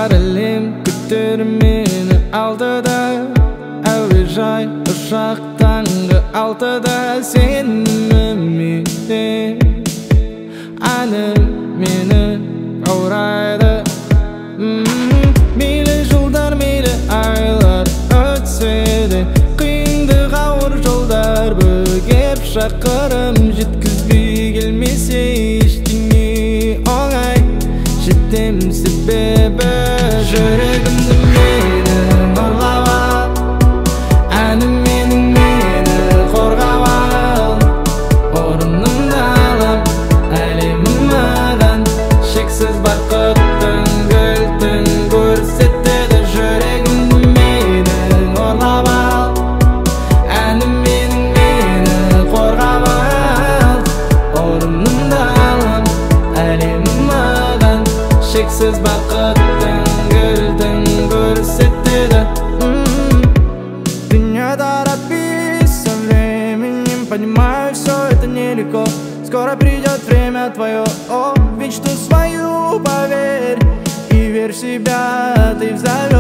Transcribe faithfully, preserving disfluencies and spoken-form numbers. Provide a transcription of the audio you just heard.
Karalım kütür meni altıda, Әуежай ұшақ таңғы алтыда. Сен үмітің әнім мені аурайды. Мейлі жылдар, мейлі айлар өтсе де, қиындық ауыр жолдар бөгеп шақырым. Жеткізбей келмесе ештеңе оңай, жетем себебі жүрегімді менің ұрлап ал. Әнім менің мені қорғап ал. Орнымды алам, әлемім маған шексіз бақыттың кілтін көрсетеді. Жүрегімді менің ұрлап ал. Әнім менің мені қорғап ал. Орнымды алам, әлемім маған шексіз бақыттың кілтін көрсетеді. Меня торопись со временем, понимаю, все это нелегко. Скоро придет время твое, о, в мечту свою поверь. И верь в себя, ты в зависимости.